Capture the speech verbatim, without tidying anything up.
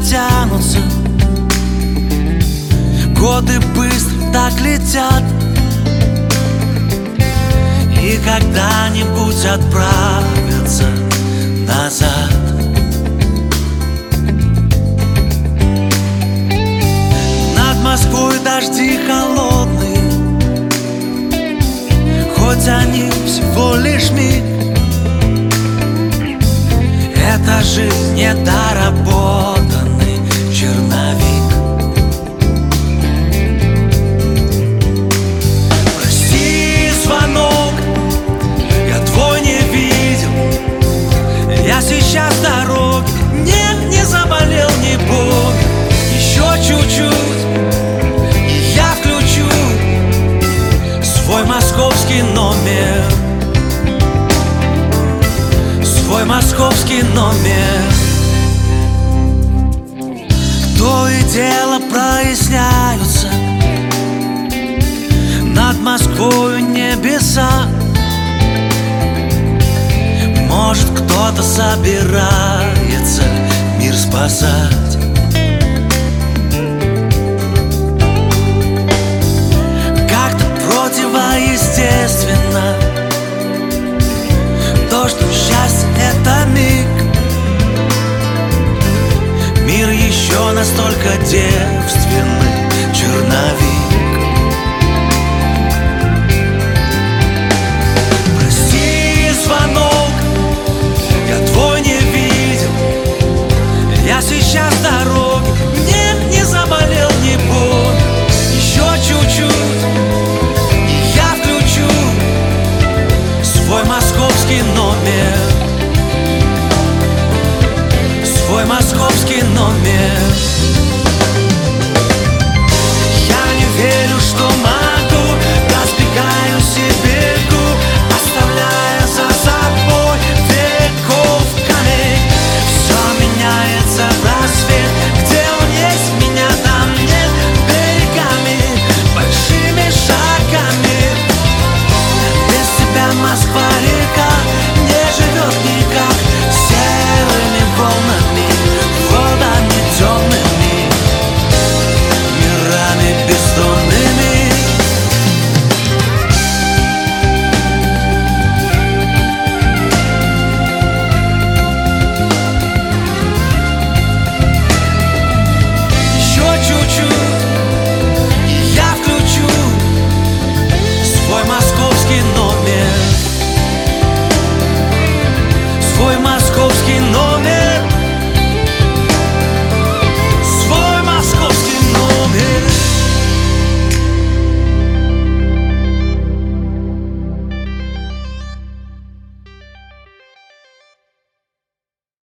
тянутся, годы быстро так летят, и когда-нибудь отправятся назад. Над Москвой дожди холодные, хоть они всего лишь миг. Это жизнь недоработанный черновик. Прости, звонок, я твой не видел. Я сейчас в дороге, нет, не заболел, не болен. Еще чуть-чуть, и я включу свой московский номер. Свой московский номер. То и дело проясняются над Москвою небеса. Может, кто-то собирается мир спасать.